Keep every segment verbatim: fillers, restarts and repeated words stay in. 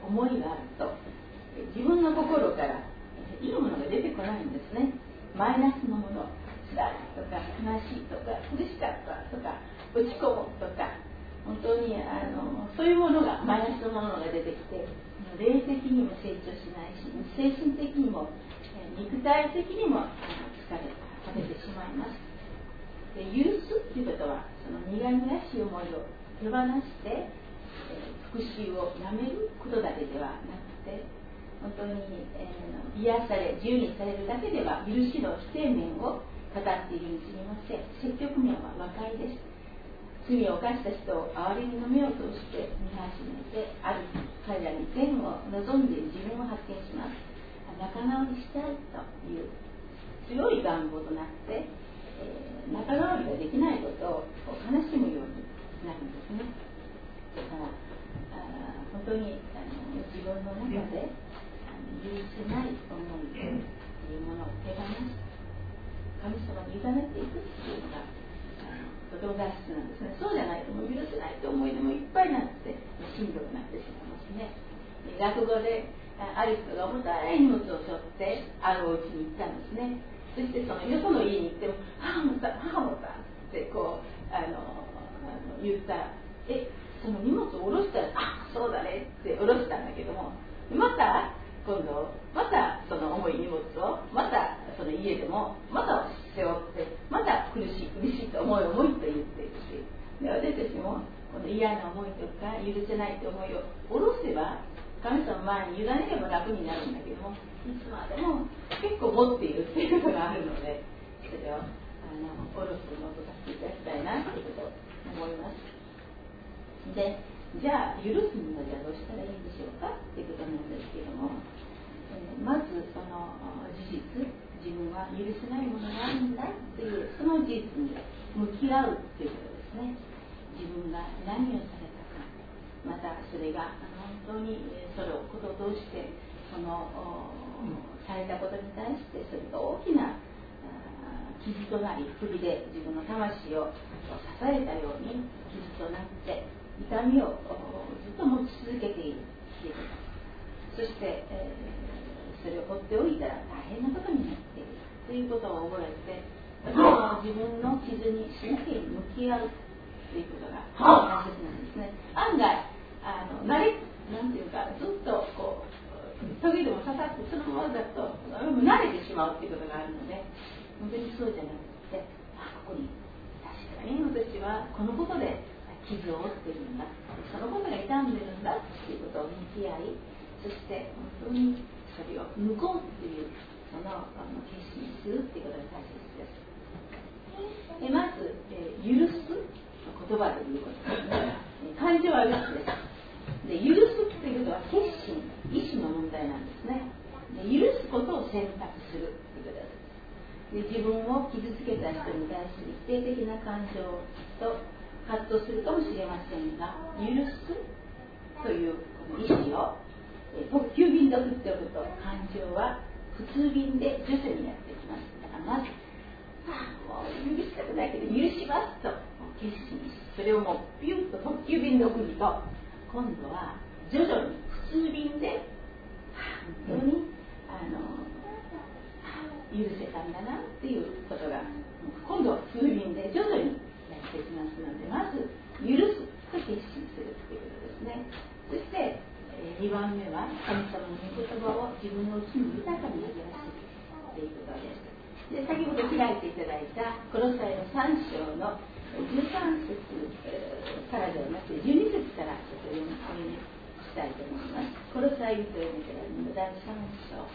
思いがあると、自分の心からいいものが出てこないんですね。マイナスのもの、辛いとか悲しいとか苦しかったとか落ち込むとか、本当にあのそういうものがマイナスのものが出てきて、霊的にも成長しないし、精神的にも肉体的にも疲れ果ててしまいます。で、許すということは、その苦々しい思いを手放して、えー、復讐をやめることだけではなくて、本当に、えー、癒され自由にされるだけでは許しの否定面を語っているにすみません。積極面は和解です。罪を犯した人を憐れみの目を通して見始めて、ある彼らに善を望んでいる自分を発見します。仲直りしたいという強い願望となって、えー、仲直りができないことを悲しむようになるんですね。だからあ本当にあの自分の中であの許せない思いというものを手放す、神様に委ねていくというのがとても大切なんですね。そうじゃないともう許せないと思いでもいっぱいになってしんどくなってしまいますね。落語である人が重たい荷物を背負ってあるお家に行ったんですね。そしてそのよその家に行っても母もさ母もさってこうあのあの言ったら、えその荷物を下ろしたらあそうだねって下ろしたんだけども、また今度またその重い荷物をまたその家でもまた背負ってまた苦しい苦しいと思い思いと言っているし、で私たちもこの嫌な思いとか許せないと思いを下ろせば神様の前に委ねれば楽になるんだけども、いつまでも結構持っているっていうことがあるので、それをあの下ろすのとさせていただきたいなということを思います。で、じゃあ許すにはじゃあどうしたらいいんでしょうかっていうことなんですけども、えー、まずその事実、自分は許せないものがあるんだというその事実に向き合うということですね。自分が何をされたか、またそれが本当にそれをことを通してそのされたことに対してそれが大きな傷となり、首で自分の魂を支えたように傷となって痛みをずっと持ち続けているということ、そして、えー、それを放っておいたら大変なことになっているということを覚えて、自分の傷に真剣に向き合うということが大切なんですね。案外あの慣れなんていうかずっとこうトゲでも刺さってそのままだと慣れてしまうということがあるので、本当にそうじゃなくて、あここに確かに私はこのことで傷を負っているんだ、そのことが痛んでるんだということを向き合い、そして本当にそれを抜こうというその決心するということが大切です。でまず、えー、許す言葉で言うことですね。感情は許すです。で許すということは決心、意志の問題なんですね。で許すことを選択するということです。で自分を傷つけた人に対する否定的な感情と葛藤するかもしれませんが、許すというこの意志を特急便で送っておくと、感情は普通便で徐々にやってきます。だからまず、ああもう許したくないけど許しますと決心し、それをもうピュッと特急便で送ると、今度は徐々に普通便で、ああ本当にあの許せたんだなっていうことが今度は普通便で徐々にやってきますので、まず許すと決心するということですね。そして、えー、にばんめは神様の御言葉を自分のうちに豊かに呼び出すということです。で先ほど開いていただいたコロサイのさん章のじゅうさん節からではなくてじゅうに節からちょっと読みしたいと思います。コロサイ人への手紙のだいさん章、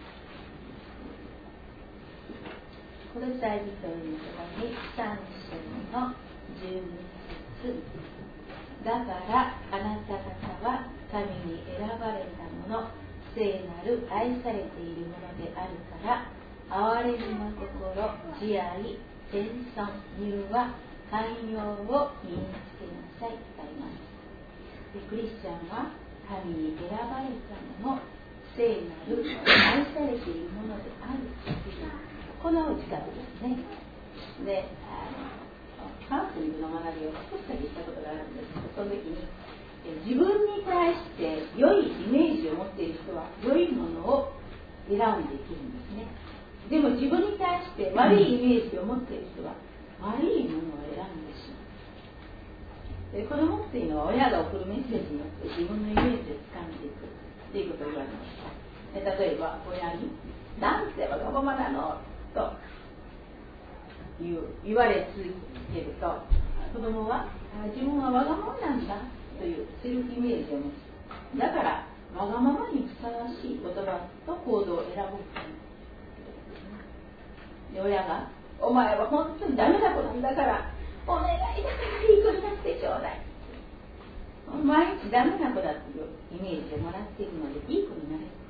コロサイ人への手紙さん章のじゅうに節、だからあなた方は神に選ばれたもの、聖なる愛されているものであるから憐れみの心、慈愛、謙遜、柔和、寛容を身につけなさいとあります。でクリスチャンは神に選ばれたもの、聖なる愛されているものであるというこの自覚ですね。で、あのカウンセリングの学びを少しだけしたことがあるんですけど、その時に自分に対して良いイメージを持っている人は良いものを選んでいけるんですね。でも自分に対して悪いイメージを持っている人は悪いものを選んでしまう。で子供っていうのは親が送るメッセージによって自分のイメージを掴んでいくっていうことを言われました。で例えば親に「なんてわがままなの」と言う言われ続けると子供は自分はわがままなんだというセルフイメージを持つ。だからわがままにふさわしい言葉と行動を選ぼうというで親が「お前は本当にダメな子なんだからお願いだからいい子になってちょうだい」毎日ダメな子だというイメージをもらっているのでいい子になれる。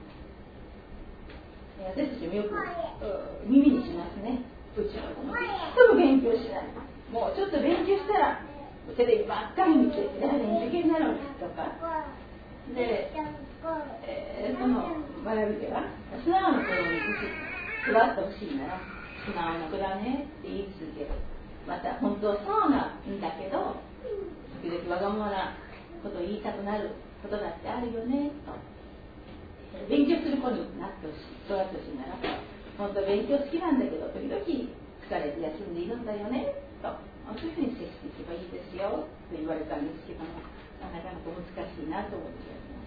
私たちもよく耳にしますね。うちの子もちょっと勉強しない、もうちょっと勉強したらテレビばっかり見て来年受験なのにとかで、えー、その学びでは素直な子供に育ってほしいなら素直な子だねって言い続ける。また本当はそうなんだけど時々わがままなことを言いたくなることだってあるよねと。勉強する子になってほしい、育ってほしいなら本当勉強好きなんだけど時々疲れて休んでいるんだよねと、そういうふうに接していけばいいですよと言われたんですけども、なかなか難しいなと思っております。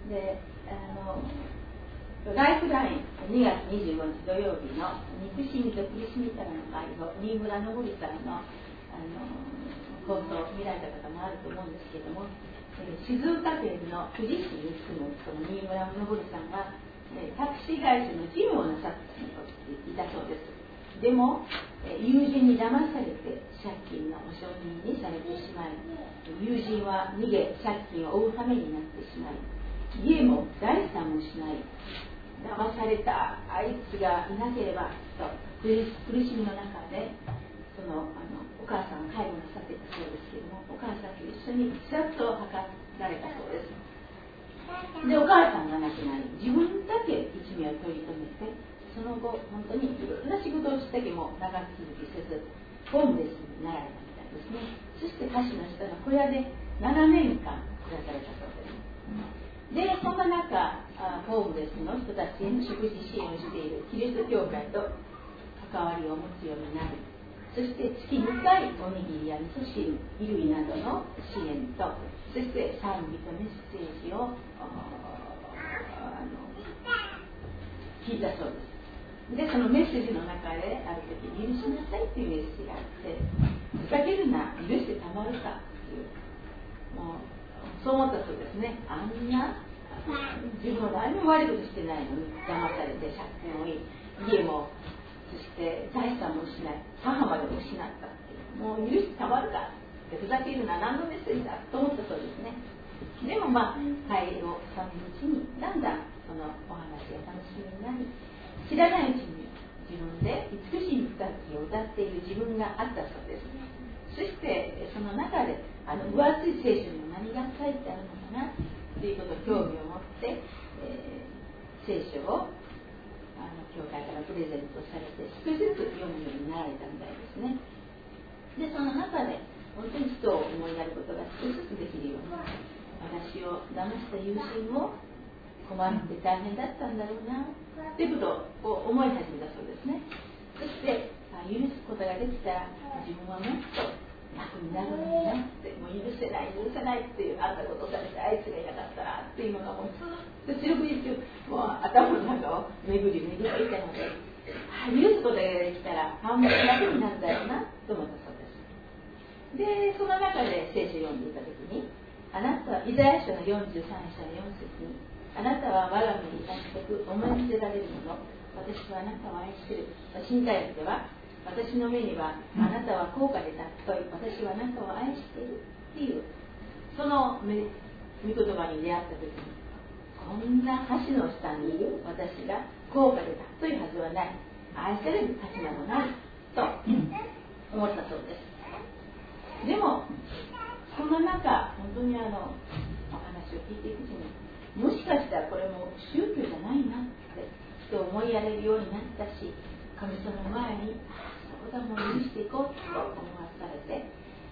であのライフラインにがつにじゅうごにち土曜日の憎しみと苦しみからの解放、新村昇さんの、あの放送を見られた方もあると思うんですけれども、静岡県の富士市に住むその新村昇さんはタクシー会社の事務をなさっていたそうです。でも友人に騙されて借金の保証人にされてしまい、友人は逃げ借金を負う羽目になってしまい、家も財産も失い、騙されたあいつがいなければと苦しみの中でそのあのお母さんを介護なさっていたそうですけれども、お母さんと一緒に自殺を図られたそうです。でお母さんが亡くなり自分だけ一命を取り留めて、その後本当にいろんな仕事をしたけも長続きせずホームレスになられたみたいですね。そして歌手の下の小屋でななねんかん暮らされたそうです。でそんな中ホームレスの人たちへの食事支援をしているキリスト教会と関わりを持つようになり、そして月にかいおにぎりや味噌汁、衣類などの支援と、そして賛美とメッセージをあの聞いたそうです。でそのメッセージの中である時許しなさいというメッセージがあって、ふざけるな、許してたまるかという、もうそう思ったそうですね。あんな自分は何も悪いことしてないのに騙されて借金を負い、家もそして財産も失い、母までも失ったっていう、もう許してたまるかってふざけるな、何のメッセージだと思ったそうですね。でもまあ会を重ねるうちにだんだんそのお話が楽しみになり、知らないうちに自分で美しい歌を歌っている自分があったそうです。そしてその中であの分厚い聖書にも何が書いてあるのかなということを興味を持って、えー、聖書をあの教会からプレゼントされて少しずつ読むようになられたみたいですね。でその中で本当に人を思いやることが少しずつできるように、私を騙した友人も困って大変だったんだろうなということを思い始めたそうですね。そして許すことができたら自分はもっと楽になるのになって、もう許せない許せないっていう、あんなことされてあいつがいなかったらっていうのがもうずっと四六時中もう頭の中を巡り巡っていたので、許すことができたら半分楽になるんだよなと思ったそうです。でその中で聖書を読んでいた時に、あなたはイザヤ書のよんじゅうさんしゃのよん節に、あなたは我が目に優しく思い捨てられるもの、私はあなたを愛している。新海訳では、私の目にはあなたは高価で尊い、私はあなたを愛しているっていう、その御言葉に出会った時に、こんな橋の下にいる私が高価で尊いはずはない、愛される価値などないと思ったそうです。でもその中、本当にあのお話を聞いていくうちに、もしかしたらこれも宗教じゃないなって人を思いやれるようになったし、神様の前にそうだもう許していこうと思わされて、神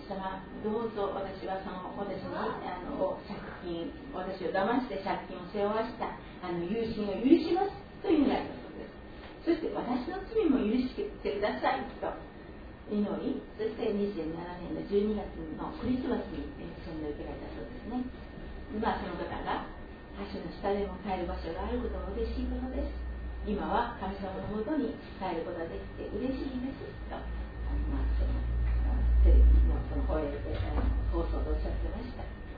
様どうぞ私はその私にあの借金私を騙して借金を背負わしたあの友人を許しますというのがあったそうです。そして私の罪も許してくださいと祈り、そしてにせんななねんのじゅうにがつのクリスマスに洗礼を受けられたそうですね。まあその方が橋の下でも帰る場所があることも嬉しいことです。今は神様のもとに帰ることができて嬉しいですと、あのまあそのテレビのその放映で放送でおっしゃってました。